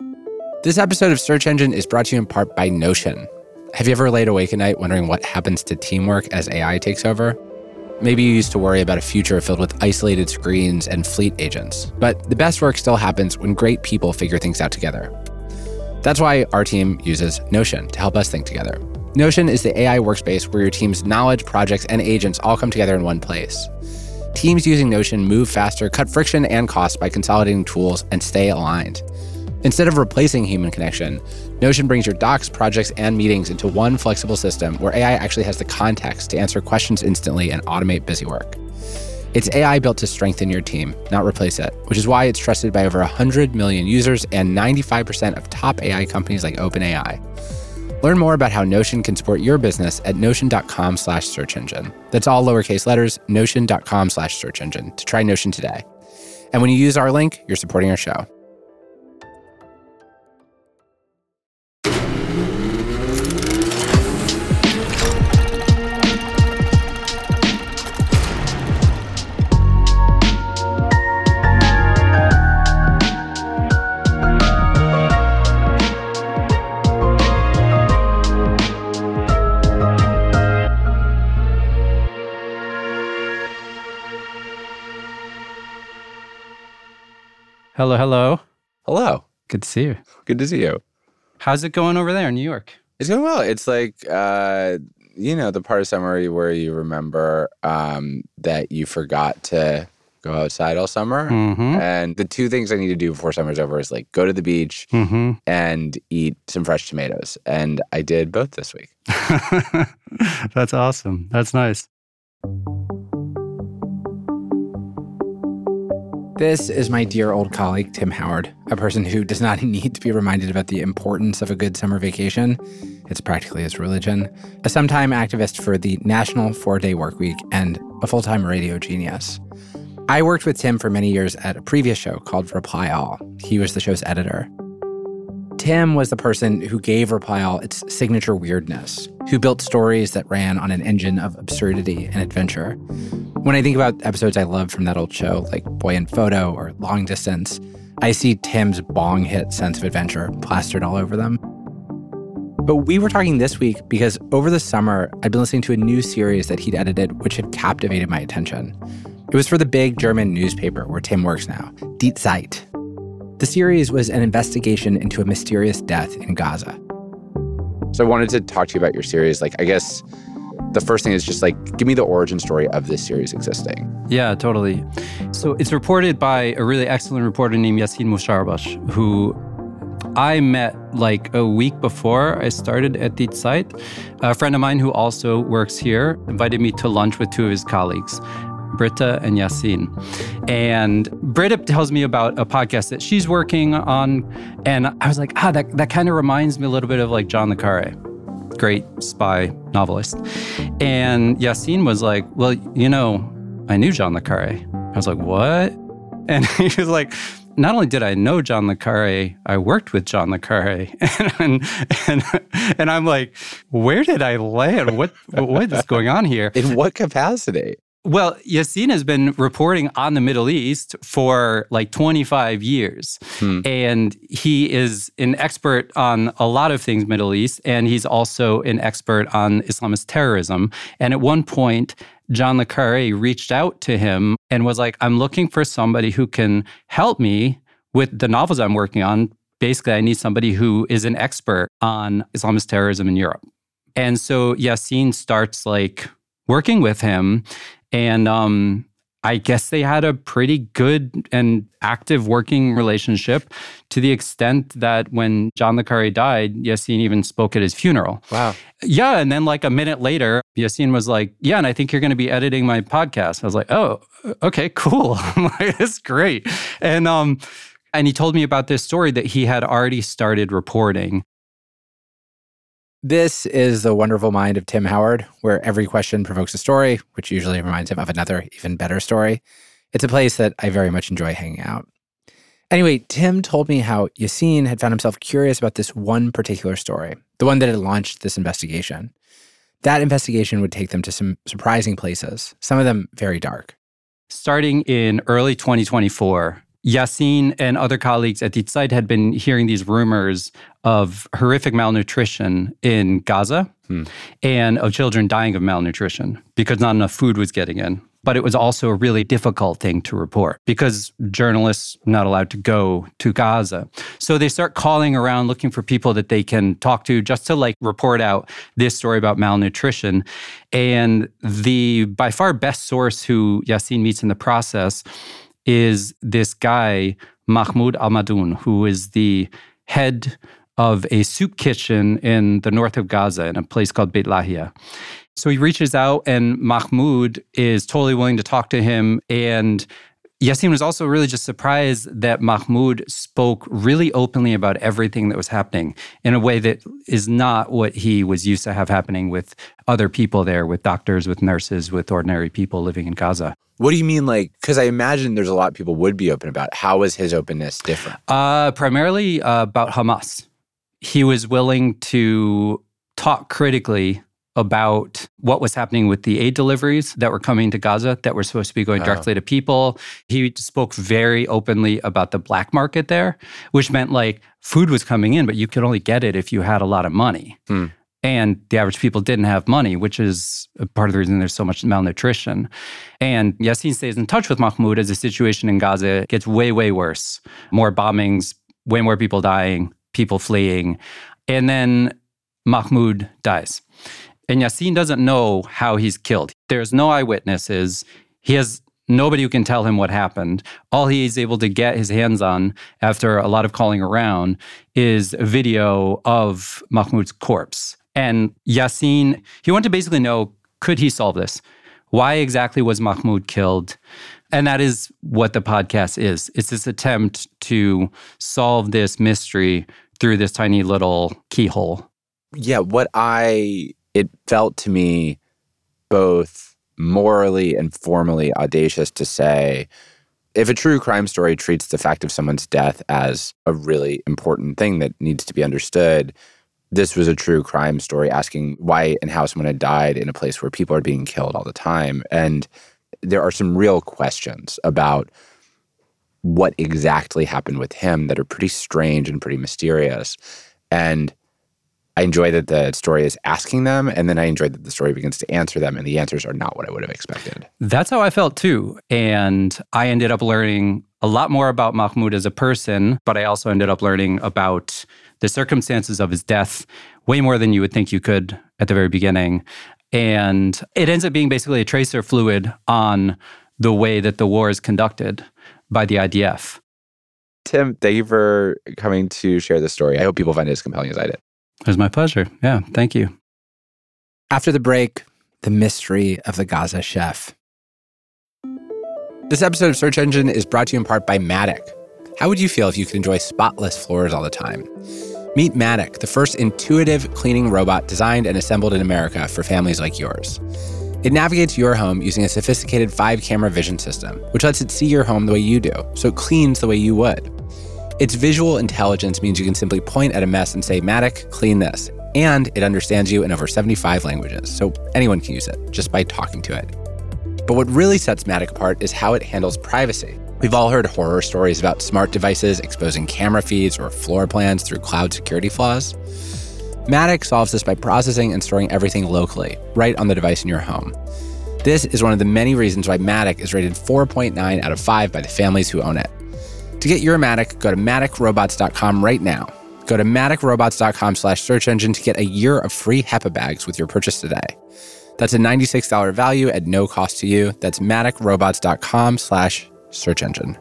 This episode of Search Engine is brought to you in part by Notion. Have you ever laid awake at night wondering what happens to teamwork as AI takes over? Maybe you used to worry about a future filled with isolated screens and fleet agents. But the best work still happens when great people figure things out together. That's why our team uses Notion to help us think together. Notion is the AI workspace where your team's knowledge, projects, and agents all come together in one place. Teams using Notion move faster, cut friction and costs by consolidating tools, and stay aligned. Instead of replacing human connection, Notion brings your docs, projects, and meetings into one flexible system where AI actually has the context to answer questions instantly and automate busy work. It's AI built to strengthen your team, not replace it, which is why it's trusted by over 100 million users and 95% of top AI companies like OpenAI. Learn more about how Notion can support your business at notion.com/search engine. That's all lowercase letters, notion.com/search engine to try Notion today. And when you use our link, you're supporting our show. Hello, hello. Hello. Good to see you. Good to see you. How's it going over there in New York? It's going well. It's like, the part of summer where you remember that you forgot to go outside all summer. Mm-hmm. And the two things I need to do before summer's over is like go to the beach and eat some fresh tomatoes. And I did both this week. That's awesome. That's nice. This is my dear old colleague, Tim Howard, a person who does not need to be reminded about the importance of a good summer vacation. It's practically his religion. A sometime activist for the National 4-Day Workweek and a full-time radio genius. I worked with Tim for many years at a previous show called Reply All. He was the show's editor. Tim was the person who gave Reply All its signature weirdness, who built stories that ran on an engine of absurdity and adventure. When I think about episodes I love from that old show, like Boy in Photo or Long Distance, I see Tim's bong hit sense of adventure plastered all over them. But we were talking this week because over the summer, I'd been listening to a new series that he'd edited, which had captivated my attention. It was for the big German newspaper where Tim works now, Die Zeit. The series was an investigation into a mysterious death in Gaza. So I wanted to talk to you about your series. I guess the first thing is just give me the origin story of this series existing. Yeah, totally. So it's reported by a really excellent reporter named Yassin Musharbash, who I met a week before I started at Die Zeit. A friend of mine who also works here invited me to lunch with two of his colleagues, Britta and Yassin. And Britta tells me about a podcast that she's working on. And I was like, that kind of reminds me a little bit of John le Carré, great spy novelist. And Yassin was like, well, I knew John le Carré. I was like, what? And he was like, not only did I know John le Carré, I worked with John le Carré. And I'm like, where did I land? What is going on here? In what capacity? Well, Yassin has been reporting on the Middle East for 25 years. And he is an expert on a lot of things Middle East, and he's also an expert on Islamist terrorism. And at one point, John le Carré reached out to him and was like, I'm looking for somebody who can help me with the novels I'm working on. Basically, I need somebody who is an expert on Islamist terrorism in Europe. And so Yassin starts working with him. And I guess they had a pretty good and active working relationship to the extent that when John le Carré died, Yassin even spoke at his funeral. Wow. Yeah. And then a minute later, Yassin was like, yeah, and I think you're going to be editing my podcast. I was like, oh, okay, cool. I'm like, that's great. And he told me about this story that he had already started reporting. This is the wonderful mind of Tim Howard, where every question provokes a story, which usually reminds him of another, even better story. It's a place that I very much enjoy hanging out. Anyway, Tim told me how Yassin had found himself curious about this one particular story, the one that had launched this investigation. That investigation would take them to some surprising places, some of them very dark. Starting in early 2024, Yassin and other colleagues at Die Zeit had been hearing these rumors of horrific malnutrition in Gaza and of children dying of malnutrition because not enough food was getting in. But it was also a really difficult thing to report because journalists are not allowed to go to Gaza. So they start calling around looking for people that they can talk to just to like report out this story about malnutrition. And the by far best source who Yassin meets in the process is this guy, Mahmoud Al-Madoun, who is the head of a soup kitchen in the north of Gaza in a place called Beit Lahia. So he reaches out and Mahmoud is totally willing to talk to him. And Yassin was also really just surprised that Mahmoud spoke really openly about everything that was happening in a way that is not what he was used to have happening with other people there, with doctors, with nurses, with ordinary people living in Gaza. What do you mean, like, because I imagine there's a lot people would be open about. How was his openness different? Primarily about Hamas. He was willing to talk critically about what was happening with the aid deliveries that were coming to Gaza that were supposed to be going directly to people. He spoke very openly about the black market there, which meant like food was coming in, but you could only get it if you had a lot of money. And the average people didn't have money, which is part of the reason there's so much malnutrition. And Yassin stays in touch with Mahmoud as the situation in Gaza gets way, way worse. More bombings, way more people dying, people fleeing. And then Mahmoud dies. And Yassin doesn't know how he's killed. There's no eyewitnesses. He has nobody who can tell him what happened. All he is able to get his hands on after a lot of calling around is a video of Mahmoud's corpse. And Yassin, he wanted to basically know, could he solve this? Why exactly was Mahmoud killed? And that is what the podcast is. It's this attempt to solve this mystery through this tiny little keyhole. Yeah, it felt to me both morally and formally audacious to say, if a true crime story treats the fact of someone's death as a really important thing that needs to be understood, this was a true crime story asking why and how someone had died in a place where people are being killed all the time. And there are some real questions about what exactly happened with him that are pretty strange and pretty mysterious. And I enjoy that the story is asking them, and then I enjoy that the story begins to answer them, and the answers are not what I would have expected. That's how I felt too. And I ended up learning a lot more about Mahmoud as a person, but I also ended up learning about the circumstances of his death way more than you would think you could at the very beginning. And it ends up being basically a tracer fluid on the way that the war is conducted by the IDF. Tim, thank you for coming to share this story. I hope people find it as compelling as I did. It was my pleasure. Yeah, thank you. After the break, the mystery of the Gaza chef. This episode of Search Engine is brought to you in part by Matic. How would you feel if you could enjoy spotless floors all the time? Meet Matic, the first intuitive cleaning robot designed and assembled in America for families like yours. It navigates your home using a sophisticated 5-camera vision system, which lets it see your home the way you do, so it cleans the way you would. Its visual intelligence means you can simply point at a mess and say, Matic, clean this. And it understands you in over 75 languages, so anyone can use it just by talking to it. But what really sets Matic apart is how it handles privacy. We've all heard horror stories about smart devices exposing camera feeds or floor plans through cloud security flaws. Matic solves this by processing and storing everything locally, right on the device in your home. This is one of the many reasons why Matic is rated 4.9 out of 5 by the families who own it. To get your Matic, go to maticrobots.com right now. Go to maticrobots.com/search engine to get a year of free HEPA bags with your purchase today. That's a $96 value at no cost to you. That's maticrobots.com/search engine.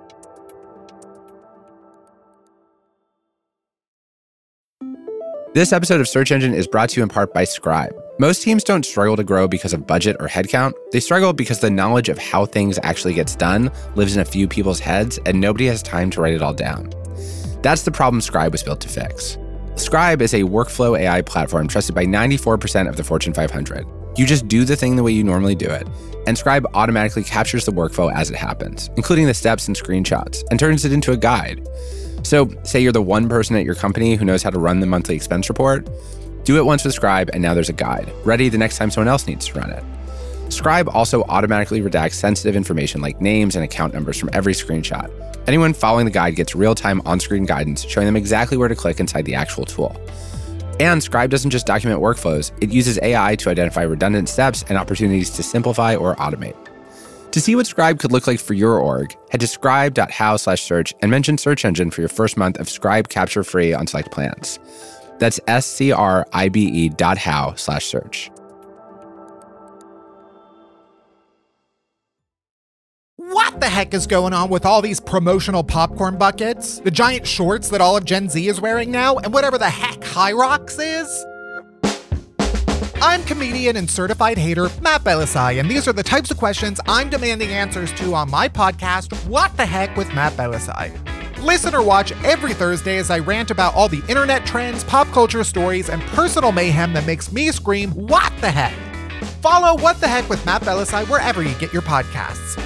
This episode of Search Engine is brought to you in part by Scribe. Most teams don't struggle to grow because of budget or headcount. They struggle because the knowledge of how things actually gets done lives in a few people's heads, and nobody has time to write it all down. That's the problem Scribe was built to fix. Scribe is a workflow AI platform trusted by 94% of the Fortune 500. You just do the thing the way you normally do it, and Scribe automatically captures the workflow as it happens, including the steps and screenshots, and turns it into a guide. So, say you're the one person at your company who knows how to run the monthly expense report. Do it once with Scribe, and now there's a guide, ready the next time someone else needs to run it. Scribe also automatically redacts sensitive information like names and account numbers from every screenshot. Anyone following the guide gets real-time on-screen guidance showing them exactly where to click inside the actual tool. And Scribe doesn't just document workflows, it uses AI to identify redundant steps and opportunities to simplify or automate. To see what Scribe could look like for your org, head to scribe.how/search and mention search engine for your first month of Scribe Capture Free on select plans. That's scribe.how/search. What the heck is going on with all these promotional popcorn buckets, the giant shorts that all of Gen Z is wearing now, and whatever the heck Hyrox is? I'm comedian and certified hater Matt Belisai, and these are the types of questions I'm demanding answers to on my podcast, What the Heck with Matt Belisai. Listen or watch every Thursday as I rant about all the internet trends, pop culture stories, and personal mayhem that makes me scream, what the heck? Follow What the Heck with Matt Belisai wherever you get your podcasts.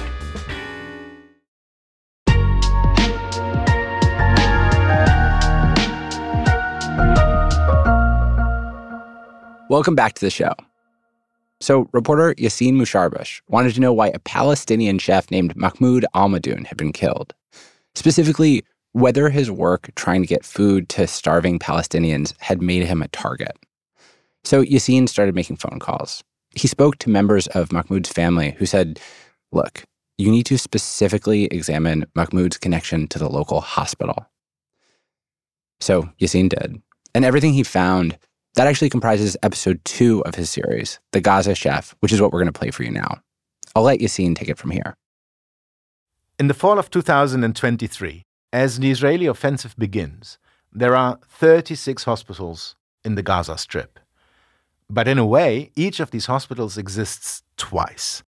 Welcome back to the show. So, reporter Yassine Mousharbash wanted to know why a Palestinian chef named Mahmoud Almadoun had been killed. Specifically, whether his work trying to get food to starving Palestinians had made him a target. So Yassine started making phone calls. He spoke to members of Mahmoud's family who said, look, you need to specifically examine Mahmoud's connection to the local hospital. So Yassine did. And everything he found, that actually comprises episode 2 of his series, The Gaza Chef, which is what we're going to play for you now. I'll let Yassine take it from here. In the fall of 2023, as the Israeli offensive begins, there are 36 hospitals in the Gaza Strip. But in a way, each of these hospitals exists twice.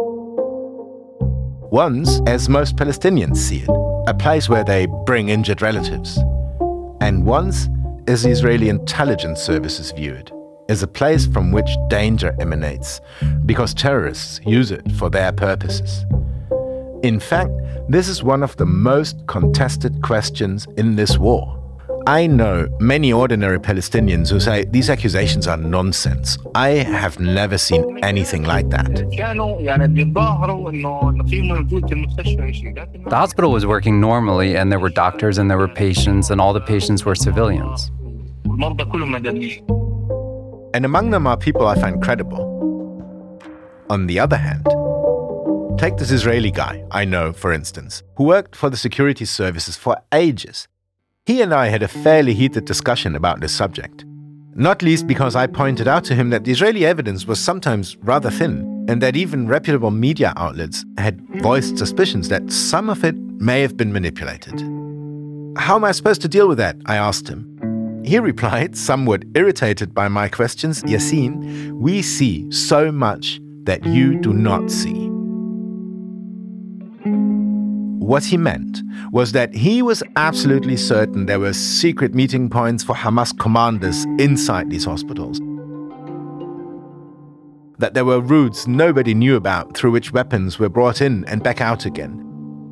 Once, as most Palestinians see it, a place where they bring injured relatives. And once, as the Israeli intelligence services view it, as a place from which danger emanates, because terrorists use it for their purposes. In fact, this is one of the most contested questions in this war. I know many ordinary Palestinians who say these accusations are nonsense. I have never seen anything like that. The hospital was working normally, and there were doctors and there were patients, and all the patients were civilians. And among them are people I find credible. On the other hand, take this Israeli guy I know, for instance, who worked for the security services for ages. He and I had a fairly heated discussion about this subject. Not least because I pointed out to him that the Israeli evidence was sometimes rather thin, and that even reputable media outlets had voiced suspicions that some of it may have been manipulated. How am I supposed to deal with that? I asked him. He replied, somewhat irritated by my questions, Yassine, we see so much that you do not see. What he meant was that he was absolutely certain there were secret meeting points for Hamas commanders inside these hospitals. That there were routes nobody knew about through which weapons were brought in and back out again.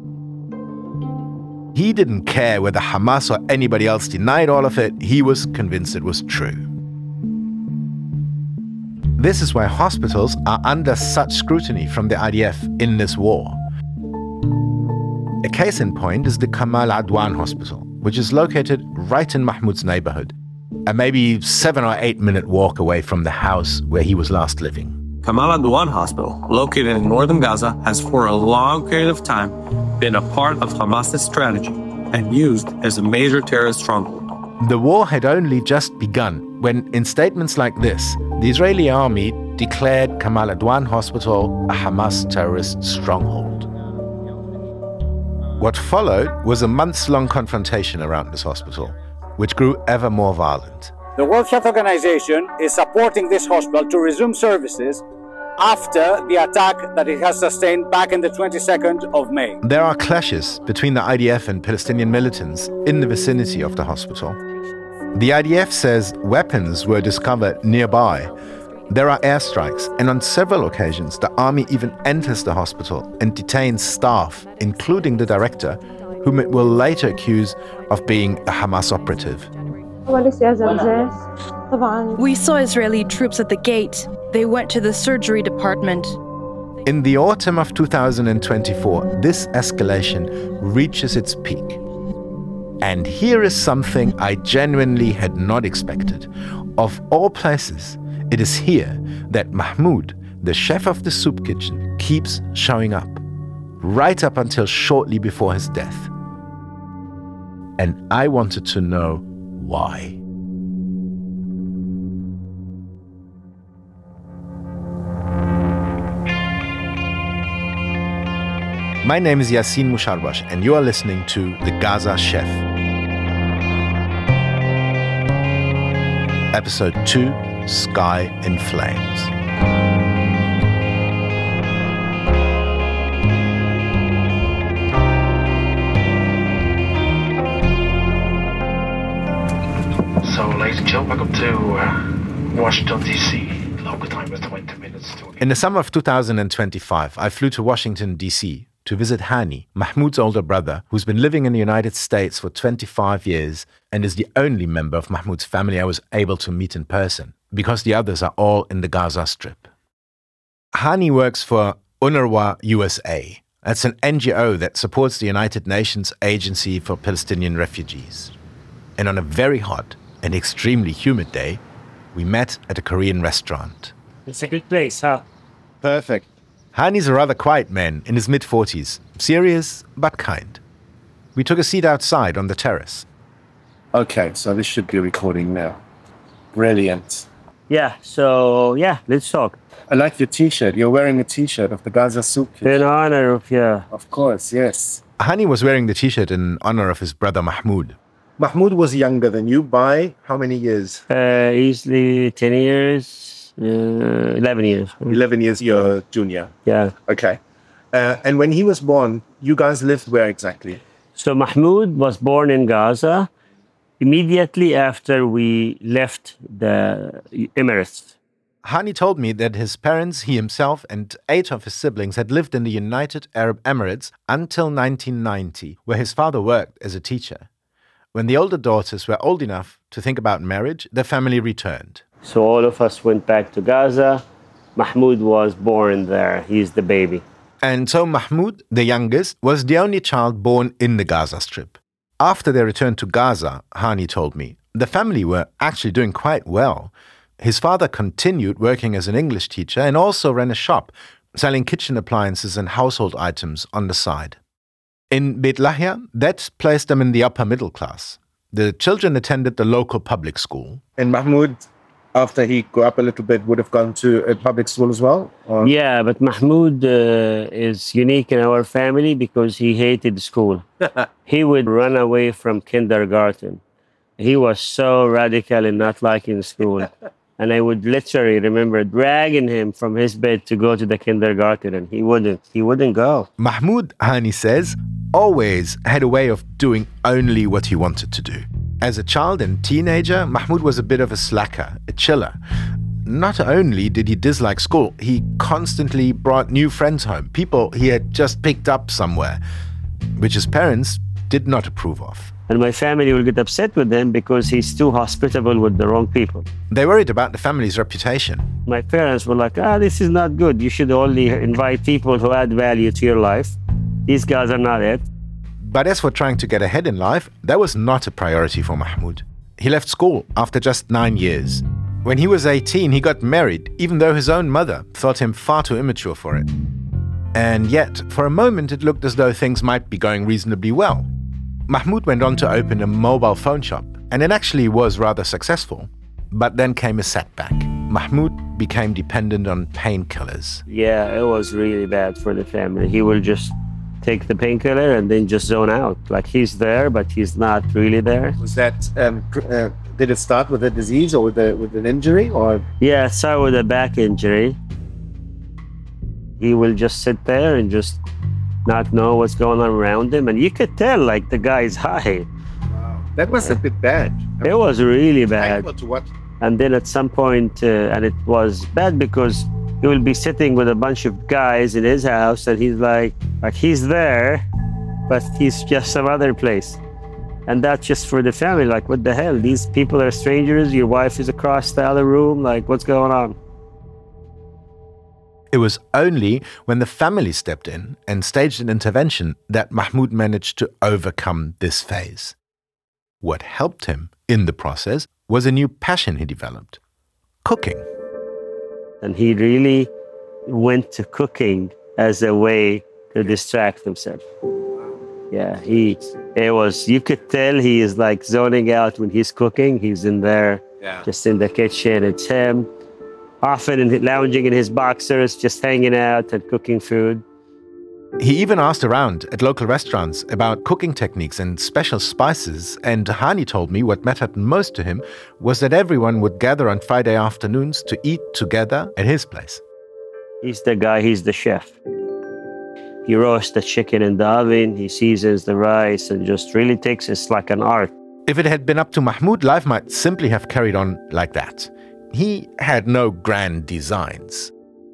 He didn't care whether Hamas or anybody else denied all of it. He was convinced it was true. This is why hospitals are under such scrutiny from the IDF in this war. A case in point is the Kamal Adwan Hospital, which is located right in Mahmoud's neighborhood, a maybe 7 or 8 minute walk away from the house where he was last living. Kamal Adwan Hospital, located in northern Gaza, has for a long period of time been a part of Hamas's strategy and used as a major terrorist stronghold. The war had only just begun when, in statements like this, the Israeli army declared Kamal Adwan Hospital a Hamas terrorist stronghold. What followed was a months-long confrontation around this hospital, which grew ever more violent. The World Health Organization is supporting this hospital to resume services after the attack that it has sustained back in the 22nd of May. There are clashes between the IDF and Palestinian militants in the vicinity of the hospital. The IDF says weapons were discovered nearby. There are airstrikes, and on several occasions, the army even enters the hospital and detains staff, including the director, whom it will later accuse of being a Hamas operative. We saw Israeli troops at the gate. They went to the surgery department. In the autumn of 2024, this escalation reaches its peak. And here is something I genuinely had not expected. Of all places, it is here that Mahmoud, the chef of the soup kitchen, keeps showing up, right up until shortly before his death. And I wanted to know why. My name is Yassin Musharbash, and you are listening to The Gaza Chef. Episode 2, Sky in Flames. So, ladies and gentlemen, welcome to Washington, D.C. Local time is 20 minutes to... In the summer of 2025, I flew to Washington, D.C. to visit Hani, Mahmoud's older brother, who's been living in the United States for 25 years and is the only member of Mahmoud's family I was able to meet in person, because the others are all in the Gaza Strip. Hani works for UNRWA USA. That's an NGO that supports the United Nations Agency for Palestinian Refugees. And on a very hot and extremely humid day, we met at a Korean restaurant. It's a good place, huh? Perfect. Hani's a rather quiet man in his mid-40s, serious but kind. We took a seat outside on the terrace. Okay, so this should be recording now. Brilliant. Yeah, let's talk. I like your t-shirt. You're wearing a t-shirt of the Gaza Soup Kitchen. In honor of, Of course, yes. Hani was wearing the t-shirt in honor of his brother Mahmoud. Mahmoud was younger than you by how many years? Easily 10 years. 11 years. 11 years, you're junior. Yeah. Okay. And when he was born, you guys lived where exactly? So Mahmoud was born in Gaza immediately after we left the Emirates. Hani told me that his parents, he himself, and 8 of his siblings had lived in the United Arab Emirates until 1990, where his father worked as a teacher. When the older daughters were old enough to think about marriage, the family returned. So all of us went back to Gaza. Mahmoud was born there. He's the baby. And so Mahmoud, the youngest, was the only child born in the Gaza Strip. After they returned to Gaza, Hani told me, the family were actually doing quite well. His father continued working as an English teacher and also ran a shop, selling kitchen appliances and household items on the side. In Beit Lahia, that placed them in the upper middle class. The children attended the local public school. And Mahmoud, after he grew up a little bit, would have gone to a public school as well? Or? Yeah, but Mahmoud is unique in our family because he hated school. He would run away from kindergarten. He was so radical in not liking school. And I would literally remember dragging him from his bed to go to the kindergarten, and he wouldn't go. Mahmoud, Hani says, always had a way of doing only what he wanted to do. As a child and teenager, Mahmoud was a bit of a slacker, a chiller. Not only did he dislike school, he constantly brought new friends home, people he had just picked up somewhere, which his parents did not approve of. And my family will get upset with him because he's too hospitable with the wrong people. They worried about the family's reputation. My parents were like, this is not good. You should only invite people who add value to your life. These guys are not it. But as for trying to get ahead in life, that was not a priority for Mahmoud. He left school after just 9 years. When he was 18, he got married, even though his own mother thought him far too immature for it. And yet, for a moment, it looked as though things might be going reasonably well. Mahmoud went on to open a mobile phone shop, and it actually was rather successful. But then came a setback. Mahmoud became dependent on painkillers. Yeah, it was really bad for the family. He will just take the painkiller and then just zone out. Like he's there, but he's not really there. Was that, did it start with a disease or with an injury? Or? Yeah, it started with a back injury. He will just sit there and just not know what's going on around him. And you could tell, like, the guy's high. Wow. That was a bit bad. It was really bad. To what? And then at some point, and it was bad because he will be sitting with a bunch of guys in his house and he's like he's there, but he's just some other place. And that's just for the family. Like, what the hell? These people are strangers. Your wife is across the other room. Like, what's going on? It was only when the family stepped in and staged an intervention that Mahmoud managed to overcome this phase. What helped him in the process was a new passion he developed: cooking. And he really went to cooking as a way to distract himself. Yeah, you could tell he is like zoning out when he's cooking. He's in there, just in the kitchen. It's him, often lounging in his boxers, just hanging out and cooking food. He even asked around at local restaurants about cooking techniques and special spices, and Hani told me what mattered most to him was that everyone would gather on Friday afternoons to eat together at his place. He's the guy, he's the chef. He roasts the chicken in the oven, he seasons the rice, and just really it's like an art. If it had been up to Mahmoud, life might simply have carried on like that. He had no grand designs.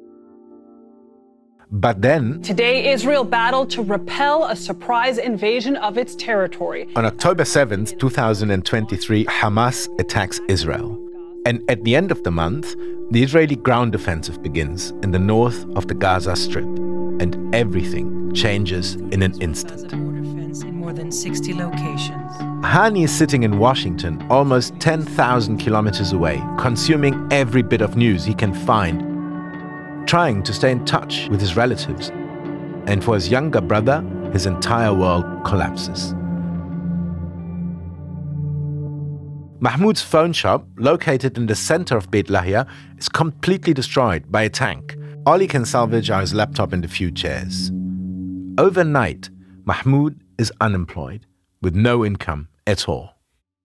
But then, today, Israel battled to repel a surprise invasion of its territory. On October 7th, 2023, Hamas attacks Israel. And at the end of the month, the Israeli ground offensive begins in the north of the Gaza Strip. And everything changes in an instant. In more than 60 locations. Hani is sitting in Washington, almost 10,000 kilometers away, consuming every bit of news he can find, trying to stay in touch with his relatives. And for his younger brother, his entire world collapses. Mahmoud's phone shop, located in the center of Beit Lahia, is completely destroyed by a tank. All he can salvage are his laptop and a few chairs. Overnight, Mahmoud is unemployed, with no income at all.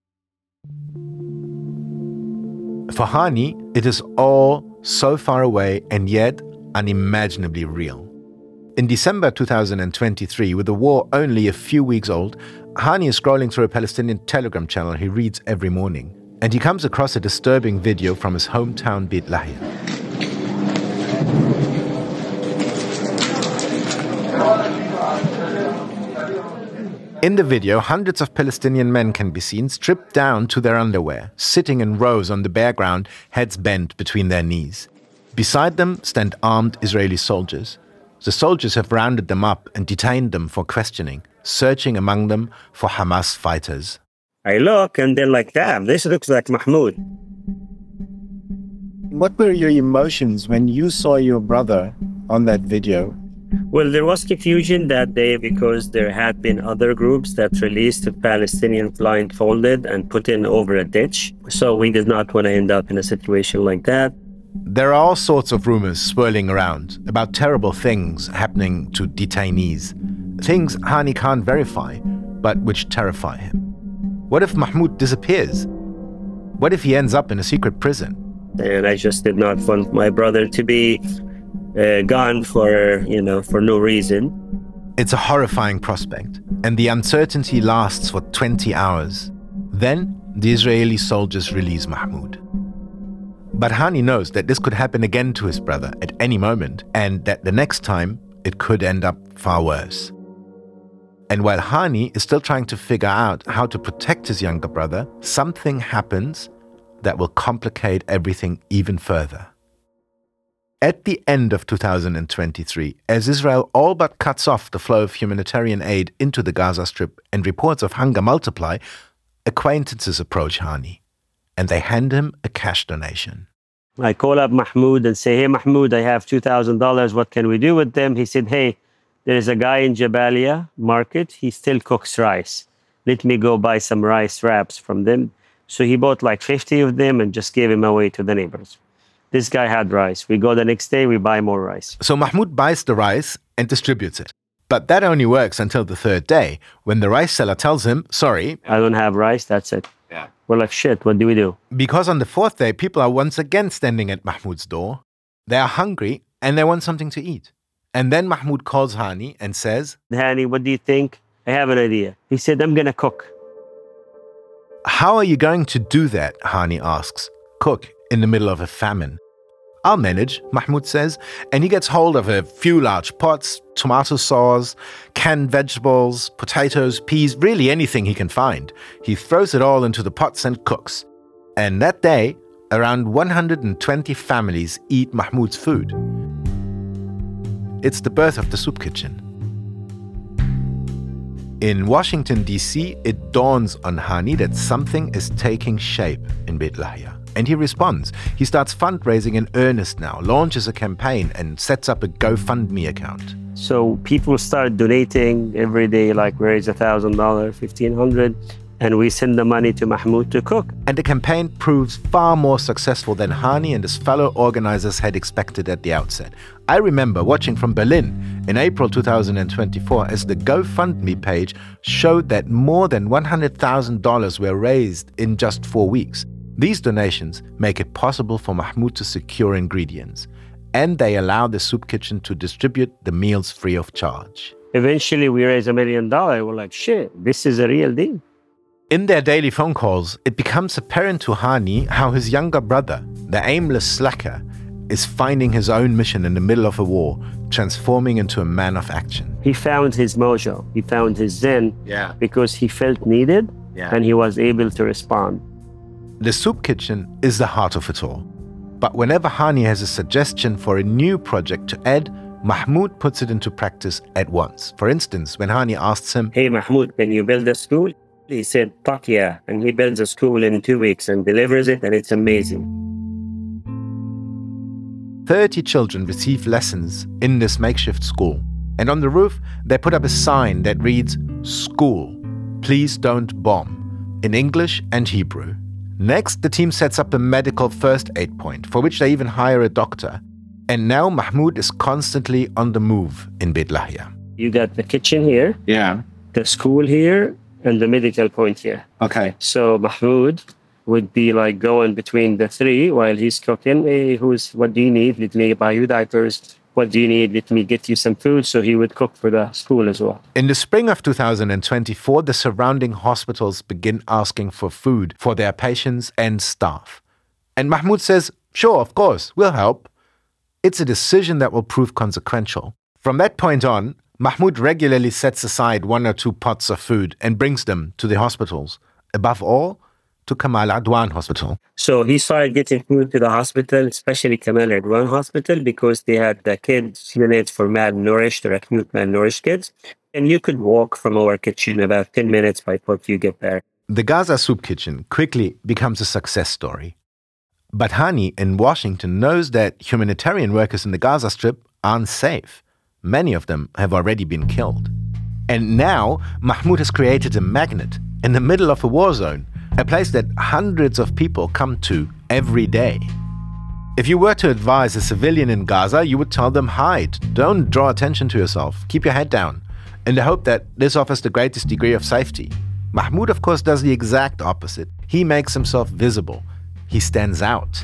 For Hani, it is all so far away and yet unimaginably real. In December 2023, with the war only a few weeks old, Hani is scrolling through a Palestinian Telegram channel he reads every morning, and he comes across a disturbing video from his hometown Beit Lahia. In the video, hundreds of Palestinian men can be seen stripped down to their underwear, sitting in rows on the bare ground, heads bent between their knees. Beside them stand armed Israeli soldiers. The soldiers have rounded them up and detained them for questioning, searching among them for Hamas fighters. I look and they're like, damn, this looks like Mahmoud. What were your emotions when you saw your brother on that video? Well, there was confusion that day because there had been other groups that released a Palestinian blindfolded and put in over a ditch. So we did not want to end up in a situation like that. There are all sorts of rumors swirling around about terrible things happening to detainees. Things Hani can't verify, but which terrify him. What if Mahmoud disappears? What if he ends up in a secret prison? And I just did not want my brother to be gone for no reason. It's a horrifying prospect, and the uncertainty lasts for 20 hours. Then the Israeli soldiers release Mahmoud. But Hani knows that this could happen again to his brother at any moment, and that the next time it could end up far worse. And while Hani is still trying to figure out how to protect his younger brother, something happens that will complicate everything even further. At the end of 2023, as Israel all but cuts off the flow of humanitarian aid into the Gaza Strip and reports of hunger multiply, acquaintances approach Hani, and they hand him a cash donation. I call up Mahmoud and say, hey, Mahmoud, I have $2,000. What can we do with them? He said, hey, there is a guy in Jabalia market. He still cooks rice. Let me go buy some rice wraps from them. So he bought like 50 of them and just gave them away to the neighbors. This guy had rice. We go the next day, we buy more rice. So Mahmoud buys the rice and distributes it. But that only works until the third day, when the rice seller tells him, sorry, I don't have rice, that's it. Yeah. We're like, shit, what do we do? Because on the fourth day, people are once again standing at Mahmoud's door. They are hungry and they want something to eat. And then Mahmoud calls Hani and says, Hani, what do you think? I have an idea. He said, I'm going to cook. How are you going to do that? Hani asks. Cook in the middle of a famine. I'll manage, Mahmoud says, and he gets hold of a few large pots, tomato sauce, canned vegetables, potatoes, peas, really anything he can find. He throws it all into the pots and cooks. And that day, around 120 families eat Mahmoud's food. it's the birth of the soup kitchen. In Washington, D.C., it dawns on Hani that something is taking shape in Beit Lahia. And he responds. He starts fundraising in earnest now, launches a campaign, and sets up a GoFundMe account. So people start donating every day, like raise $1,000, $1,500, and we send the money to Mahmoud to cook. And the campaign proves far more successful than Hani and his fellow organizers had expected at the outset. I remember watching from Berlin in April 2024 as the GoFundMe page showed that more than $100,000 were raised in just 4 weeks. These donations make it possible for Mahmoud to secure ingredients, and they allow the soup kitchen to distribute the meals free of charge. Eventually, we raised $1 million. We're like, shit, this is a real deal. In their daily phone calls, it becomes apparent to Hani how his younger brother, the aimless slacker, is finding his own mission in the middle of a war, transforming into a man of action. He found his mojo. He found his zen because he felt needed and he was able to respond. The soup kitchen is the heart of it all. But whenever Hani has a suggestion for a new project to add, Mahmoud puts it into practice at once. For instance, when Hani asks him, "Hey Mahmoud, can you build a school?" He said, "Fuck yeah." And he builds a school in 2 weeks and delivers it, and it's amazing. 30 children receive lessons in this makeshift school. And on the roof, they put up a sign that reads, "School, please don't bomb," in English and Hebrew. Next, the team sets up a medical first aid point, for which they even hire a doctor. And now Mahmoud is constantly on the move in Beit Lahia. You got the kitchen here, the school here, and the medical point here. Okay. So Mahmoud would be like going between the three while he's cooking. Hey, what do you need? Let me buy you diapers. What do you need? Let me get you some food. So he would cook for the school as well. In the spring of 2024, the surrounding hospitals begin asking for food for their patients and staff. And Mahmoud says, "Sure, of course, we'll help." It's a decision that will prove consequential. From that point on, Mahmoud regularly sets aside 1 or 2 pots of food and brings them to the hospitals. Above all, to Kamal Adwan Hospital. So he started getting food to the hospital, especially Kamal Adwan Hospital, because they had the kids units for malnourished or acute malnourished kids. And you could walk from our kitchen about 10 minutes by foot you get there. The Gaza Soup Kitchen quickly becomes a success story. But Hani in Washington knows that humanitarian workers in the Gaza Strip aren't safe. Many of them have already been killed. And now Mahmoud has created a magnet in the middle of a war zone, a place that hundreds of people come to every day. If you were to advise a civilian in Gaza, you would tell them, hide, don't draw attention to yourself, keep your head down, in the hope that this offers the greatest degree of safety. Mahmoud, of course, does the exact opposite. He makes himself visible. He stands out.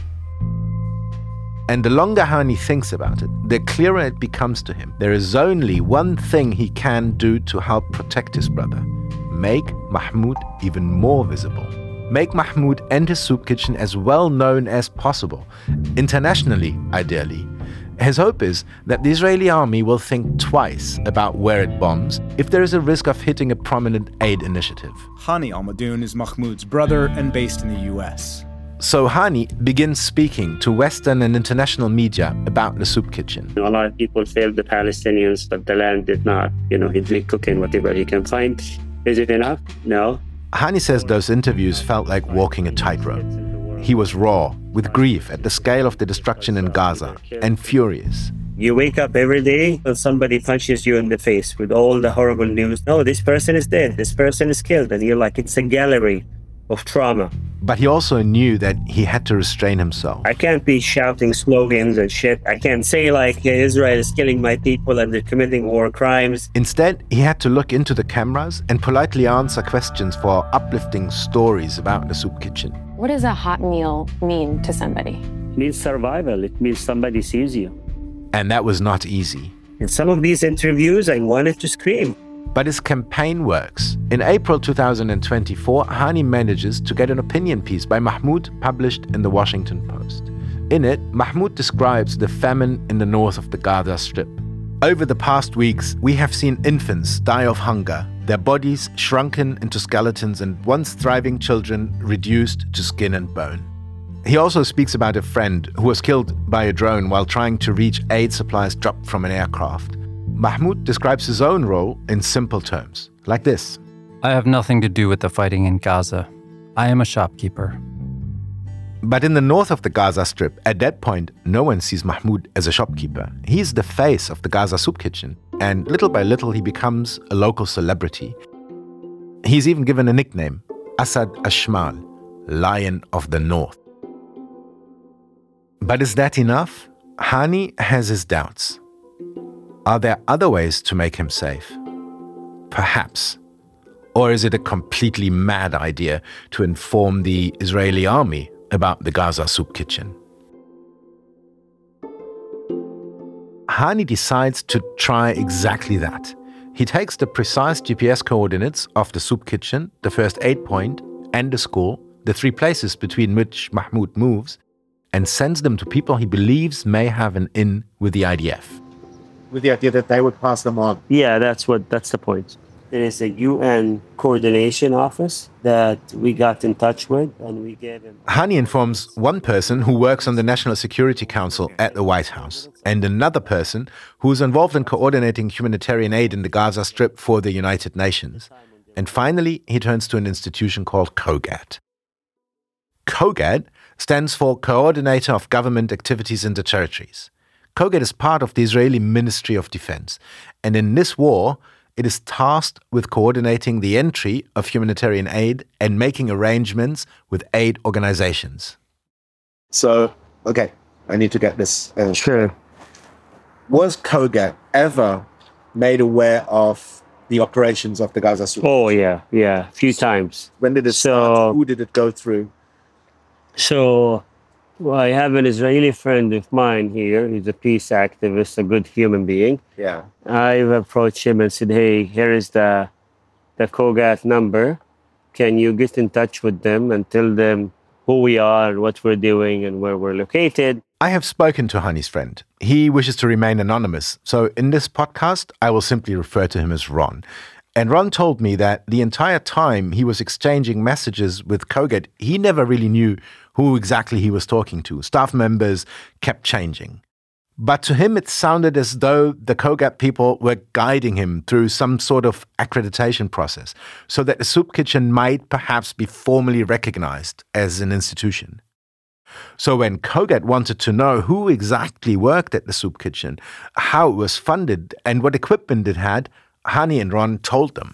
And the longer Hani thinks about it, the clearer it becomes to him. There is only one thing he can do to help protect his brother. Make Mahmoud even more visible. Make Mahmoud and his soup kitchen as well known as possible. Internationally, ideally. His hope is that the Israeli army will think twice about where it bombs if there is a risk of hitting a prominent aid initiative. Hani Almadoun is Mahmoud's brother and based in the US. So Hani begins speaking to Western and international media about the soup kitchen. A lot of people failed the Palestinians, but the land did not. He'd be cooking whatever he can find. Is it enough? No. Hani says those interviews felt like walking a tightrope. He was raw, with grief at the scale of the destruction in Gaza, and furious. You wake up every day and somebody punches you in the face with all the horrible news. No, this person is dead, this person is killed. And you're like, it's a gallery of trauma. But he also knew that he had to restrain himself. I can't be shouting slogans and shit. I can't say Israel is killing my people and they're committing war crimes. Instead, he had to look into the cameras and politely answer questions for uplifting stories about the soup kitchen. What does a hot meal mean to somebody? It means survival. It means somebody sees you. And that was not easy. In some of these interviews, I wanted to scream. But his campaign works. In April 2024, Hani manages to get an opinion piece by Mahmoud published in the Washington Post. In it, Mahmoud describes the famine in the north of the Gaza Strip. Over the past weeks, we have seen infants die of hunger, their bodies shrunken into skeletons, and once thriving children reduced to skin and bone. He also speaks about a friend who was killed by a drone while trying to reach aid supplies dropped from an aircraft. Mahmoud describes his own role in simple terms, like this. I have nothing to do with the fighting in Gaza. I am a shopkeeper. But in the north of the Gaza Strip, at that point, no one sees Mahmoud as a shopkeeper. He's the face of the Gaza soup kitchen, and little by little he becomes a local celebrity. He's even given a nickname, Asad Ashmal, Lion of the North. But is that enough? Hani has his doubts. Are there other ways to make him safe? Perhaps. Or is it a completely mad idea to inform the Israeli army about the Gaza soup kitchen? Hani decides to try exactly that. He takes the precise GPS coordinates of the soup kitchen, the first aid point, and the school, the three places between which Mahmoud moves, and sends them to people he believes may have an in with the IDF. With the idea that they would pass them on. Yeah, that's the point. There is a UN coordination office that we got in touch with, and we gave him... Hani informs one person who works on the National Security Council at the White House, and another person who is involved in coordinating humanitarian aid in the Gaza Strip for the United Nations. And finally, he turns to an institution called COGAT. COGAT stands for Coordinator of Government Activities in the Territories. COGAT is part of the Israeli Ministry of Defense, and in this war, it is tasked with coordinating the entry of humanitarian aid and making arrangements with aid organizations. So, okay, I need to get this. Sure. Was COGAT ever made aware of the operations of the Gaza Strip? Oh, yeah, a few times. When did it start? Who did it go through? So, I have an Israeli friend of mine here. He's a peace activist, a good human being. Yeah. I've approached him and said, hey, here is the COGAT number. Can you get in touch with them and tell them who we are and what we're doing and where we're located? I have spoken to Hani's friend. He wishes to remain anonymous, so in this podcast, I will simply refer to him as Ron. And Ron told me that the entire time he was exchanging messages with COGAT, he never really knew who exactly he was talking to. Staff members kept changing. But to him, it sounded as though the COGAT people were guiding him through some sort of accreditation process so that the soup kitchen might perhaps be formally recognized as an institution. So when COGAT wanted to know who exactly worked at the soup kitchen, how it was funded, and what equipment it had, Hani and Ron told them.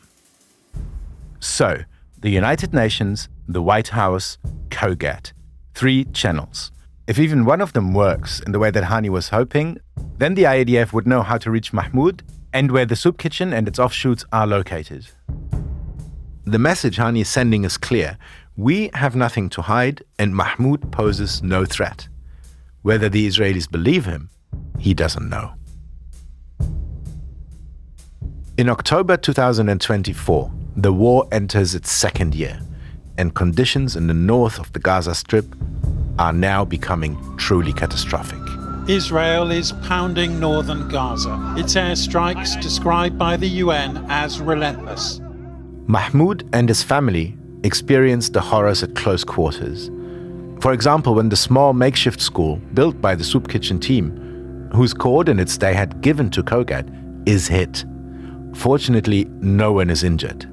So, the United Nations, the White House, COGAT. 3 channels. If even one of them works in the way that Hani was hoping, then the IDF would know how to reach Mahmoud and where the soup kitchen and its offshoots are located. The message Hani is sending is clear. We have nothing to hide and Mahmoud poses no threat. Whether the Israelis believe him, he doesn't know. In October 2024, the war enters its second year, and conditions in the north of the Gaza Strip are now becoming truly catastrophic. Israel is pounding northern Gaza. Its airstrikes described by the UN as relentless. Mahmoud and his family experienced the horrors at close quarters. For example, when the small makeshift school built by the soup kitchen team, whose coordinates they had given to COGAT, is hit. Fortunately, no one is injured.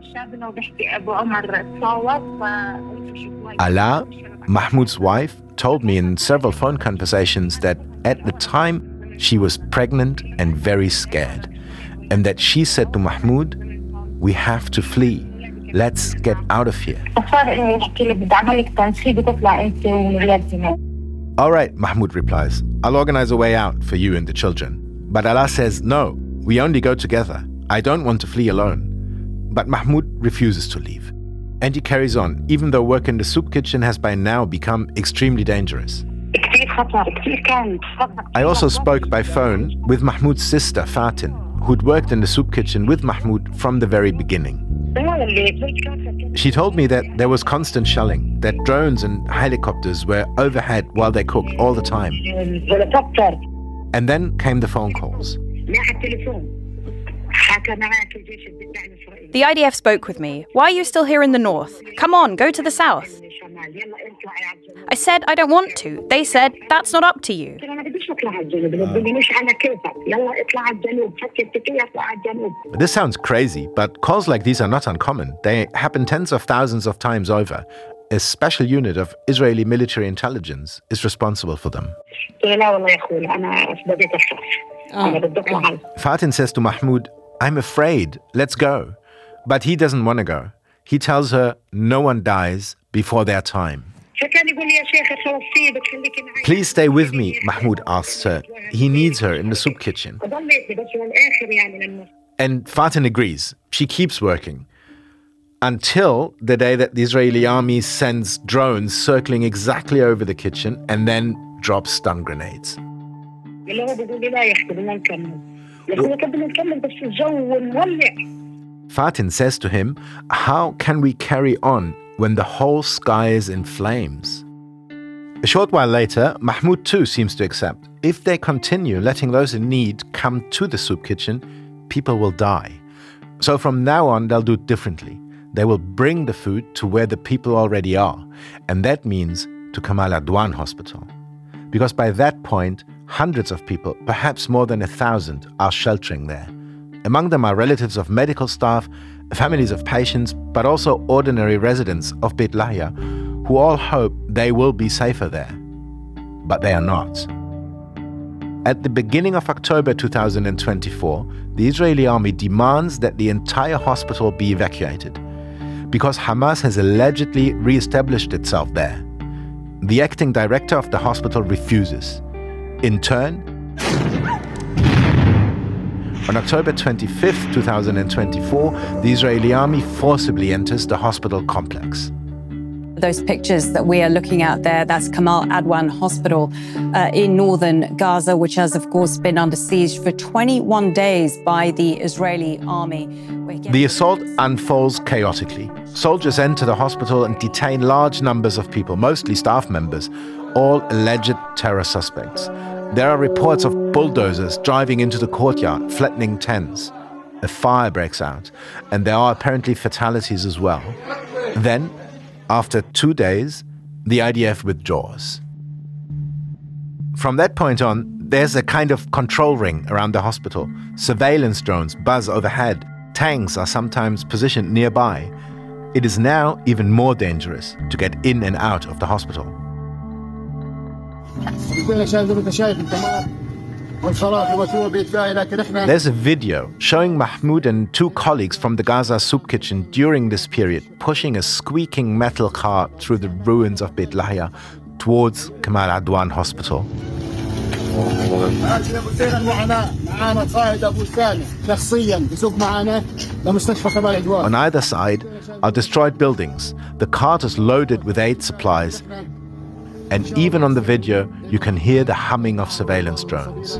Ala, Mahmoud's wife, told me in several phone conversations that at the time she was pregnant and very scared, and that she said to Mahmoud, "We have to flee. Let's get out of here." All right, Mahmoud replies, "I'll organize a way out for you and the children." But Ala says, "No, we only go together. I don't want to flee alone." But Mahmoud refuses to leave. And he carries on, even though work in the soup kitchen has by now become extremely dangerous. I also spoke by phone with Mahmoud's sister, Fatin, who'd worked in the soup kitchen with Mahmoud from the very beginning. She told me that there was constant shelling, that drones and helicopters were overhead while they cooked all the time. And then came the phone calls. The IDF spoke with me. Why are you still here in the north? Come on, go to the south. I said, I don't want to. They said, that's not up to you. This sounds crazy, but calls like these are not uncommon. They happen tens of thousands of times over. A special unit of Israeli military intelligence is responsible for them. Fatin says to Mahmoud, I'm afraid, let's go. But he doesn't want to go. He tells her no one dies before their time. Please stay with me, Mahmoud asks her. He needs her in the soup kitchen. And Fatin agrees. She keeps working. Until the day that the Israeli army sends drones circling exactly over the kitchen and then drops stun grenades. Fatin says to him, how can we carry on when the whole sky is in flames? A short while later, Mahmoud too seems to accept. If they continue letting those in need come to the soup kitchen, people will die. So from now on, they'll do it differently. They will bring the food to where the people already are. And that means to Kamal Adwan Hospital. Because by that point, hundreds of people, perhaps more than 1,000, are sheltering there. Among them are relatives of medical staff, families of patients, but also ordinary residents of Beit Lahia, who all hope they will be safer there. But they are not. At the beginning of October 2024, the Israeli army demands that the entire hospital be evacuated, because Hamas has allegedly re-established itself there. The acting director of the hospital refuses. In turn, on October 25th, 2024, the Israeli army forcibly enters the hospital complex. Those pictures that we are looking at there, that's Kamal Adwan Hospital in northern Gaza, which has, of course, been under siege for 21 days by the Israeli army. The assault unfolds chaotically. Soldiers enter the hospital and detain large numbers of people, mostly staff members, all alleged terror suspects. There are reports of bulldozers driving into the courtyard, flattening tents. A fire breaks out, and there are apparently fatalities as well. Then, after 2 days, the IDF withdraws. From that point on, there's a kind of control ring around the hospital. Surveillance drones buzz overhead. Tanks are sometimes positioned nearby. It is now even more dangerous to get in and out of the hospital. There's a video showing Mahmoud and 2 colleagues from the Gaza soup kitchen during this period pushing a squeaking metal cart through the ruins of Beit Lahia towards Kamal Adwan Hospital. On either side are destroyed buildings. The cart is loaded with aid supplies. And even on the video, you can hear the humming of surveillance drones.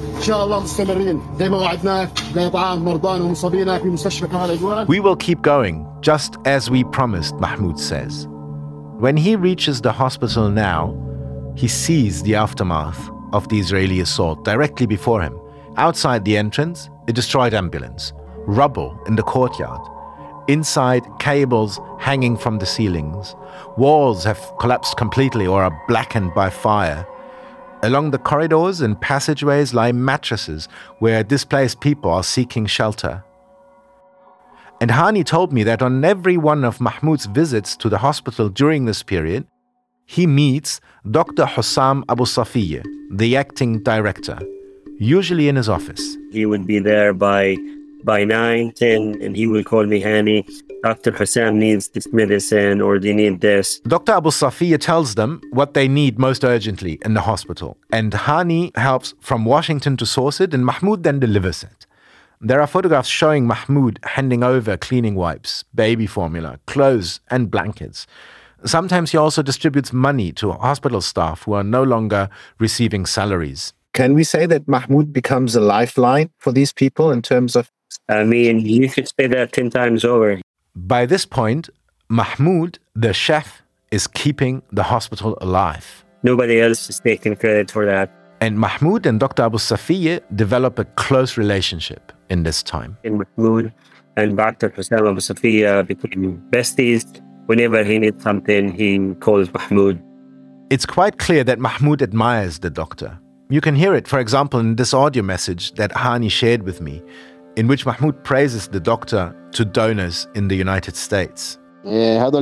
We will keep going, just as we promised, Mahmoud says. When he reaches the hospital now, he sees the aftermath of the Israeli assault directly before him. Outside the entrance, a destroyed ambulance, rubble in the courtyard. Inside, cables hanging from the ceilings. Walls have collapsed completely or are blackened by fire. Along the corridors and passageways lie mattresses where displaced people are seeking shelter. And Hani told me that on every one of Mahmoud's visits to the hospital during this period, he meets Dr. Hussam Abu Safiyyeh, the acting director, usually in his office. He would be there by 9, 10, and he will call me, Hani, Dr. Hussam needs this medicine or they need this. Dr. Abu Safiyyeh tells them what they need most urgently in the hospital. And Hani helps from Washington to source it, and Mahmoud then delivers it. There are photographs showing Mahmoud handing over cleaning wipes, baby formula, clothes, and blankets. Sometimes he also distributes money to hospital staff who are no longer receiving salaries. Can we say that Mahmoud becomes a lifeline for these people in terms of... I mean, you could say that 10 times over. By this point, Mahmoud, the chef, is keeping the hospital alive. Nobody else is taking credit for that. And Mahmoud and Dr. Abu Safiyyeh develop a close relationship. in this time. In Mahmoud and Dr. Hussam Abu Safiya became besties. Whenever he needs something, he calls Mahmoud. It's quite clear that Mahmoud admires the doctor. You can hear it, for example, in this audio message that Hani shared with me, in which Mahmoud praises the doctor to donors in the United States. This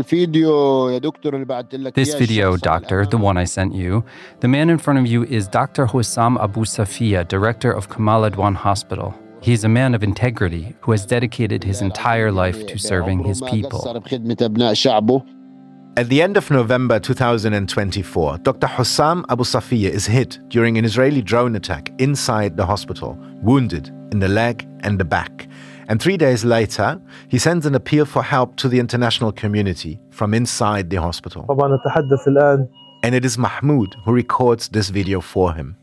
video, doctor, the one I sent you, the man in front of you is Dr. Hussam Abu Safiya, director of Kamal Adwan Hospital. He's a man of integrity who has dedicated his entire life to serving his people. At the end of November 2024, Dr. Hussam Abu Safiya is hit during an Israeli drone attack inside the hospital, wounded in the leg and the back. And 3 days later, he sends an appeal for help to the international community from inside the hospital. And it is Mahmoud who records this video for him.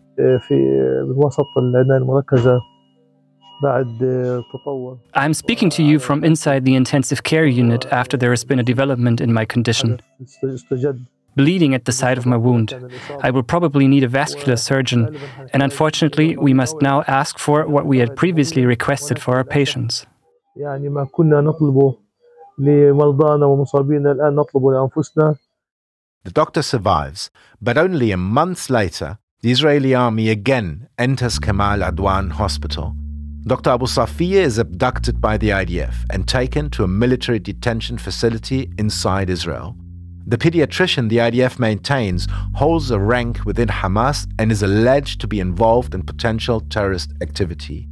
I'm speaking to you from inside the intensive care unit after there has been a development in my condition. Bleeding at the site of my wound. I will probably need a vascular surgeon, and unfortunately, we must now ask for what we had previously requested for our patients. The doctor survives, but only a month later, the Israeli army again enters Kamal Adwan Hospital. Dr. Abu Safiya is abducted by the IDF and taken to a military detention facility inside Israel. The pediatrician the IDF maintains holds a rank within Hamas and is alleged to be involved in potential terrorist activity.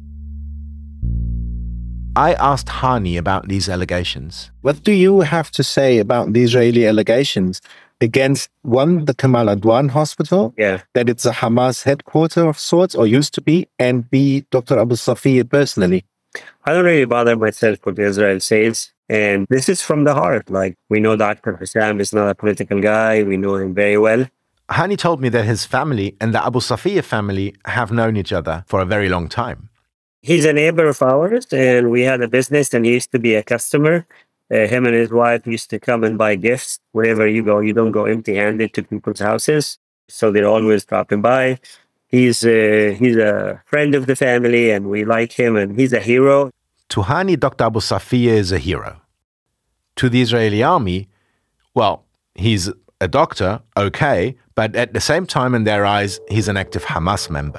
I asked Hani about these allegations. What do you have to say about the Israeli allegations against, one, the Kamal Adwan Hospital, that it's a Hamas headquarters of sorts, or used to be, and B, Dr. Abu Safiya personally? I don't really bother myself with what Israel says. And this is from the heart. Like, we know Dr. Hussam is not a political guy. We know him very well. Hani told me that his family and the Abu Safiya family have known each other for a very long time. He's a neighbor of ours, and we had a business, and he used to be a customer. Him and his wife used to come and buy gifts. Wherever you go, you don't go empty-handed to people's houses. So they're always dropping by. He's a friend of the family, and we like him, and he's a hero. To Hani, Dr. Abu Safiya is a hero. To the Israeli army, well, he's a doctor, okay, but at the same time, in their eyes, he's an active Hamas member.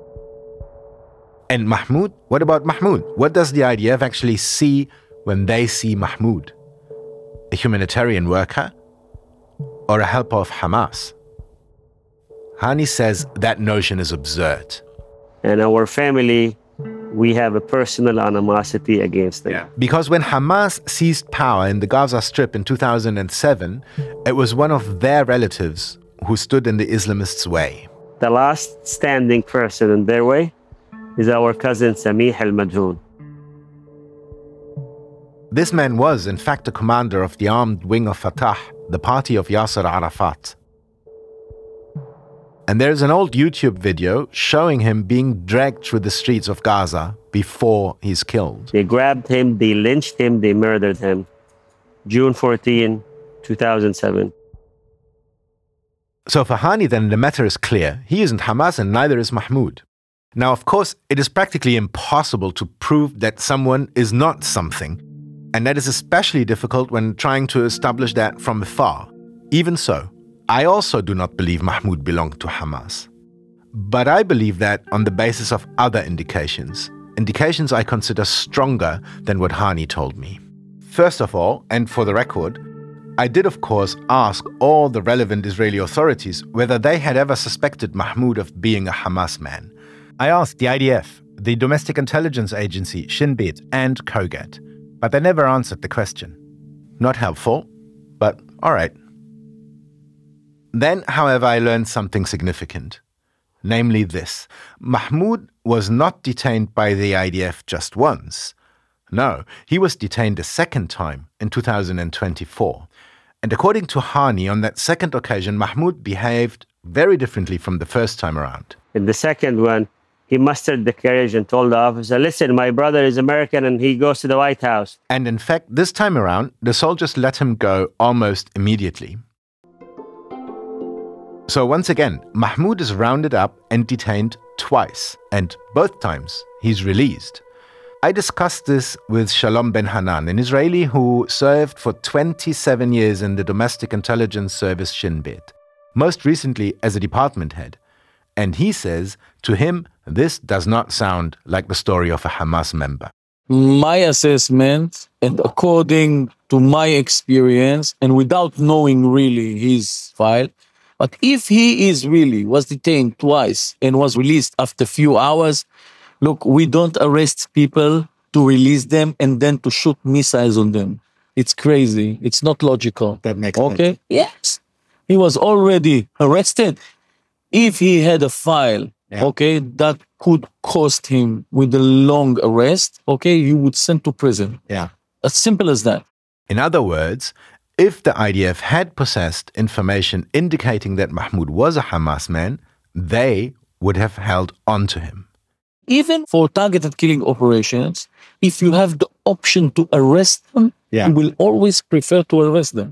And Mahmoud? What about Mahmoud? What does the IDF actually see when they see Mahmoud? A humanitarian worker? Or a helper of Hamas? Hani says that notion is absurd. And our family, we have a personal animosity against them. Yeah. Because when Hamas seized power in the Gaza Strip in 2007, it was one of their relatives who stood in the Islamists' way. The last standing person in their way is our cousin Samih al-Majhoul. This man was, in fact, a commander of the armed wing of Fatah, the party of Yasser Arafat. And there's an old YouTube video showing him being dragged through the streets of Gaza before he's killed. They grabbed him, they lynched him, they murdered him. June 14, 2007. So for Hani, then, the matter is clear. He isn't Hamas and neither is Mahmoud. Now, of course, it is practically impossible to prove that someone is not something. And that is especially difficult when trying to establish that from afar. Even so, I also do not believe Mahmoud belonged to Hamas. But I believe that on the basis of other indications I consider stronger than what Hani told me. First of all, and for the record, I did of course ask all the relevant Israeli authorities whether they had ever suspected Mahmoud of being a Hamas man. I asked the IDF, the Domestic Intelligence Agency, Shin Bet, and Kogat, but they never answered the question. Not helpful, but all right. Then, however, I learned something significant, namely this. Mahmoud was not detained by the IDF just once. No, he was detained a second time in 2024. And according to Hani, on that second occasion, Mahmoud behaved very differently from the first time around. In the second one, he mustered the courage and told the officer, listen, my brother is American and he goes to the White House. And in fact, this time around, the soldiers let him go almost immediately. So once again, Mahmoud is rounded up and detained twice, and both times he's released. I discussed this with Shalom Ben Hanan, an Israeli who served for 27 years in the domestic intelligence service Shin Bet, most recently as a department head. And he says, to him, this does not sound like the story of a Hamas member. My assessment, and according to my experience, and without knowing really his file, but if he was detained twice and was released after a few hours, look, we don't arrest people to release them and then to shoot missiles on them. It's crazy. It's not logical. That makes sense. Okay? Yes. He was already arrested. If he had a file, okay, that could cost him with a long arrest, okay, he would send to prison. Yeah. As simple as that. In other words, if the IDF had possessed information indicating that Mahmoud was a Hamas man, they would have held on to him. Even for targeted killing operations, if you have the option to arrest them, you will always prefer to arrest them.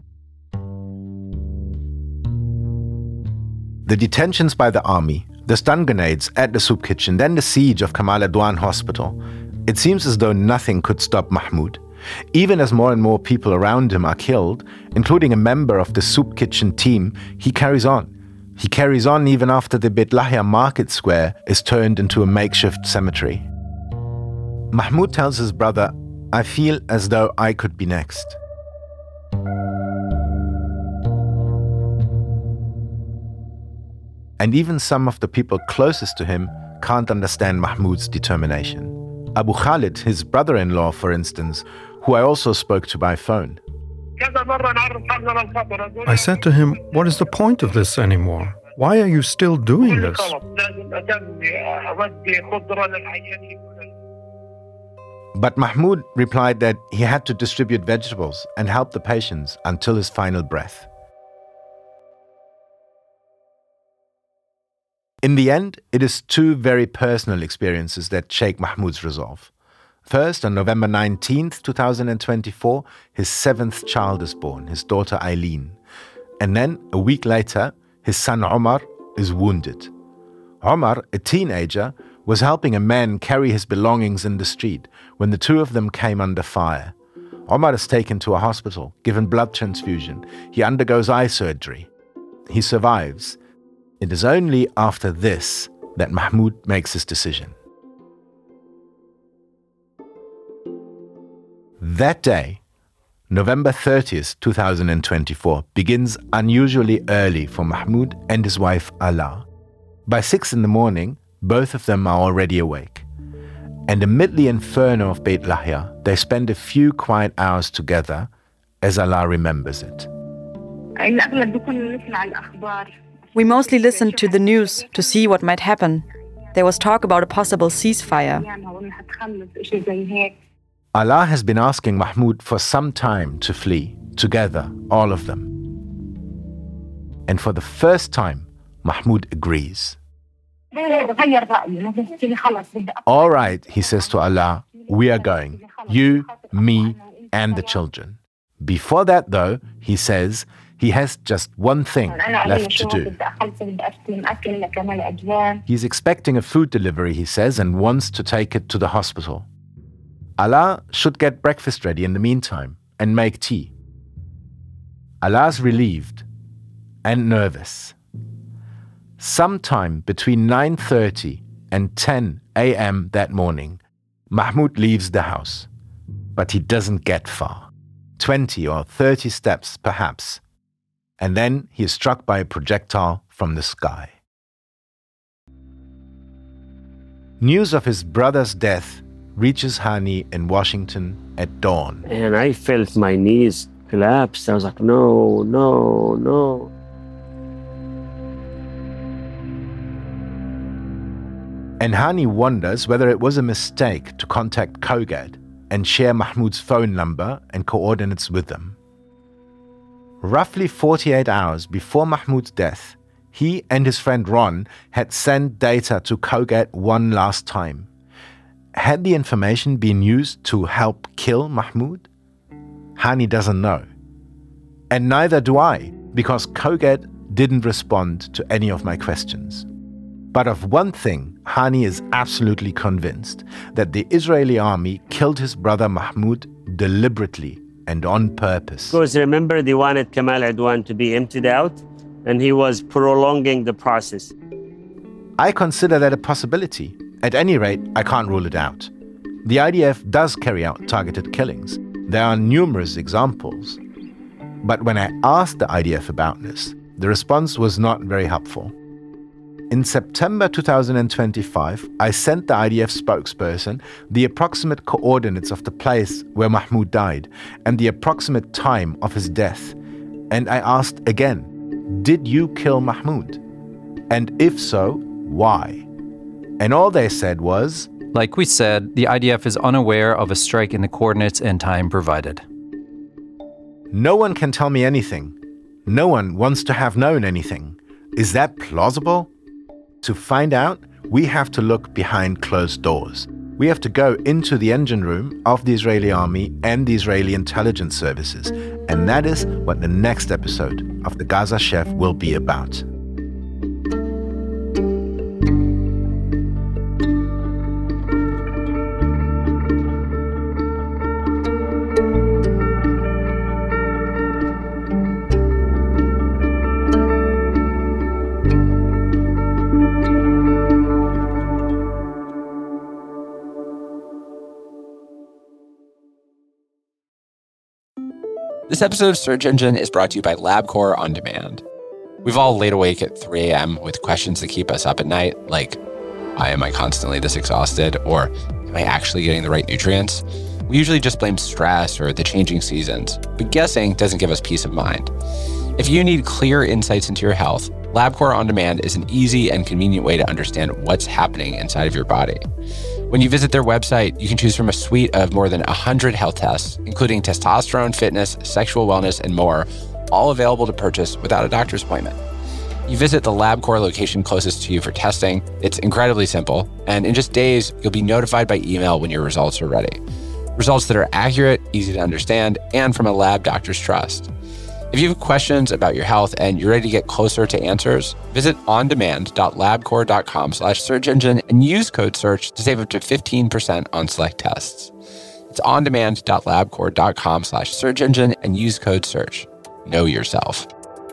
The detentions by the army, the stun grenades at the soup kitchen, then the siege of Kamal Adwan Hospital, it seems as though nothing could stop Mahmoud. Even as more and more people around him are killed, including a member of the soup kitchen team, he carries on. He carries on even after the Beit Lahia market square is turned into a makeshift cemetery. Mahmoud tells his brother, I feel as though I could be next. And even some of the people closest to him can't understand Mahmoud's determination. Abu Khalid, his brother-in-law, for instance, who I also spoke to by phone. I said to him, what is the point of this anymore? Why are you still doing this? But Mahmoud replied that he had to distribute vegetables and help the patients until his final breath. In the end, it is two very personal experiences that shake Mahmoud's resolve. First, on November 19th, 2024, his seventh child is born, his daughter Eileen. And then, a week later, his son Omar is wounded. Omar, a teenager, was helping a man carry his belongings in the street when the two of them came under fire. Omar is taken to a hospital, given blood transfusion. He undergoes eye surgery. He survives. It is only after this that Mahmoud makes his decision. That day, November 30th, 2024, begins unusually early for Mahmoud and his wife Ala. By 6 in the morning, both of them are already awake. And amid the inferno of Beit Lahia, they spend a few quiet hours together as Ala remembers it. We mostly listened to the news to see what might happen. There was talk about a possible ceasefire. Allah has been asking Mahmoud for some time to flee, together, all of them. And for the first time, Mahmoud agrees. All right, he says to Allah, we are going. You, me, and the children. Before that, though, he says, he has just one thing left to do. He's expecting a food delivery, he says, and wants to take it to the hospital. Allah should get breakfast ready in the meantime and make tea. Allah's relieved and nervous. Sometime between 9:30 and 10 a.m. that morning, Mahmoud leaves the house, but he doesn't get far. 20 or 30 steps, perhaps. And then he is struck by a projectile from the sky. News of his brother's death reaches Hani in Washington at dawn. And I felt my knees collapse. I was like, no, no, no. And Hani wonders whether it was a mistake to contact Kogad and share Mahmoud's phone number and coordinates with them. Roughly 48 hours before Mahmoud's death, he and his friend Ron had sent data to Kogad one last time. Had the information been used to help kill Mahmoud? Hani doesn't know. And neither do I, because Kogad didn't respond to any of my questions. But of one thing, Hani is absolutely convinced, that the Israeli army killed his brother Mahmoud deliberately and on purpose. Because remember, they wanted Kamal Adwan to be emptied out, and he was prolonging the process. I consider that a possibility. At any rate, I can't rule it out. The IDF does carry out targeted killings. There are numerous examples. But when I asked the IDF about this, the response was not very helpful. In September 2025, I sent the IDF spokesperson the approximate coordinates of the place where Mahmoud died and the approximate time of his death. And I asked again, did you kill Mahmoud? And if so, why? And all they said was, like we said, the IDF is unaware of a strike in the coordinates and time provided. No one can tell me anything. No one wants to have known anything. Is that plausible? To find out, we have to look behind closed doors. We have to go into the engine room of the Israeli army and the Israeli intelligence services. And that is what the next episode of The Gaza Chef will be about. This episode of Search Engine is brought to you by LabCorp On Demand. We've all laid awake at 3 a.m. with questions that keep us up at night, like, why am I constantly this exhausted? Or, am I actually getting the right nutrients? We usually just blame stress or the changing seasons, but guessing doesn't give us peace of mind. If you need clear insights into your health, LabCorp On Demand is an easy and convenient way to understand what's happening inside of your body. When you visit their website, you can choose from a suite of more than 100 health tests, including testosterone, fitness, sexual wellness, and more, all available to purchase without a doctor's appointment. You visit the LabCorp location closest to you for testing. It's incredibly simple, and in just days, you'll be notified by email when your results are ready. Results that are accurate, easy to understand, and from a lab doctor's trust. If you have questions about your health and you're ready to get closer to answers, visit ondemand.labcorp.com/search engine and use code SEARCH to save up to 15% on select tests. It's ondemand.labcorp.com/search engine and use code SEARCH. Know yourself.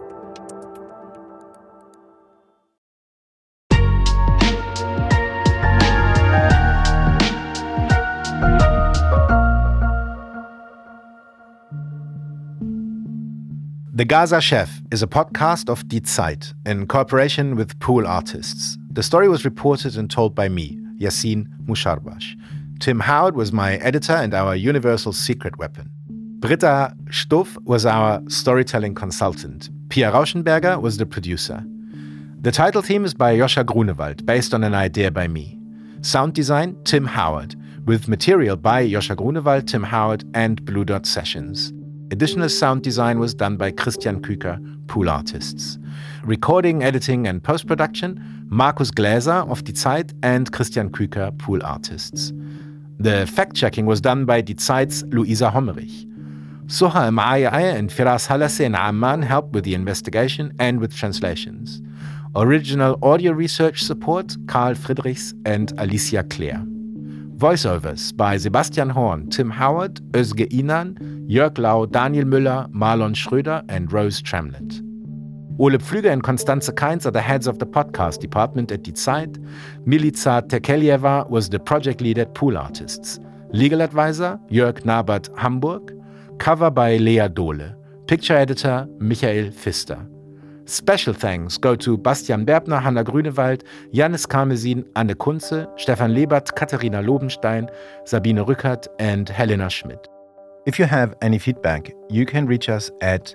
The Gaza Chef is a podcast of Die Zeit in cooperation with Pool Artists. The story was reported and told by me, Yassin Musharbash. Tim Howard was my editor and our universal secret weapon. Britta Stoff was our storytelling consultant. Pia Rauschenberger was the producer. The title theme is by Joscha Grunewald, based on an idea by me. Sound design, Tim Howard, with material by Joscha Grunewald, Tim Howard, and Blue Dot Sessions. Additional sound design was done by Christian Küker, Pool Artists. Recording, editing, and post-production, Markus Gläser of Die Zeit and Christian Küker, Pool Artists. The fact-checking was done by Die Zeit's Luisa Hommerich. Soha Maaya and Firas Halase in Amman helped with the investigation and with translations. Original audio research support, Karl Friedrichs and Alicia Clare. Voiceovers by Sebastian Horn, Tim Howard, Özge Inan, Jörg Lau, Daniel Müller, Marlon Schröder, and Rose Tramlet. Ole Pflüger and Constanze Kainz are the heads of the podcast department at Die Zeit. Milica Tekelieva was the project lead at Pool Artists. Legal advisor, Jörg Nabert, Hamburg. Cover by Lea Dohle. Picture editor, Michael Pfister. Special thanks go to Bastian Berbner, Hanna Grünewald, Janis Karmesin, Anne Kunze, Stefan Lebert, Katharina Lobenstein, Sabine Rückert, and Helena Schmidt. If you have any feedback, you can reach us at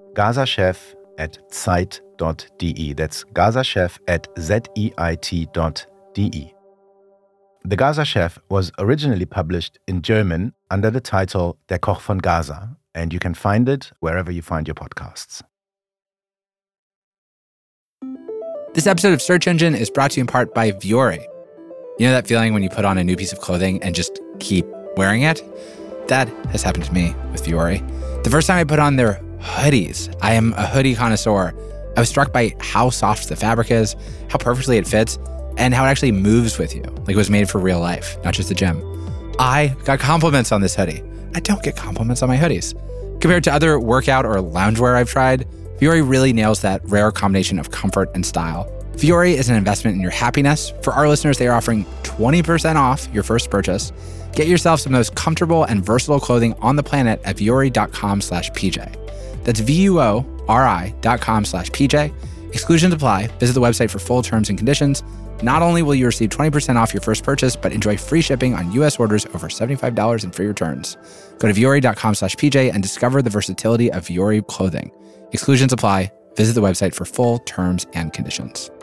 gazachef@zeit.de. That's gazachef@zeit.de. The Gaza Chef was originally published in German under the title Der Koch von Gaza, and you can find it wherever you find your podcasts. This episode of Search Engine is brought to you in part by Vuori. You know that feeling when you put on a new piece of clothing and just keep wearing it? That has happened to me with Vuori. The first time I put on their hoodies, I am a hoodie connoisseur. I was struck by how soft the fabric is, how perfectly it fits, and how it actually moves with you, like it was made for real life, not just the gym. I got compliments on this hoodie. I don't get compliments on my hoodies. Compared to other workout or loungewear I've tried, Vuori really nails that rare combination of comfort and style. Vuori is an investment in your happiness. For our listeners, they are offering 20% off your first purchase. Get yourself some of the most comfortable and versatile clothing on the planet at vuori.com/PJ. That's VUORI.com/PJ. Exclusions apply. Visit the website for full terms and conditions. Not only will you receive 20% off your first purchase, but enjoy free shipping on U.S. orders over $75 and free returns. Go to vuori.com/PJ and discover the versatility of Vuori clothing. Exclusions apply. Visit the website for full terms and conditions.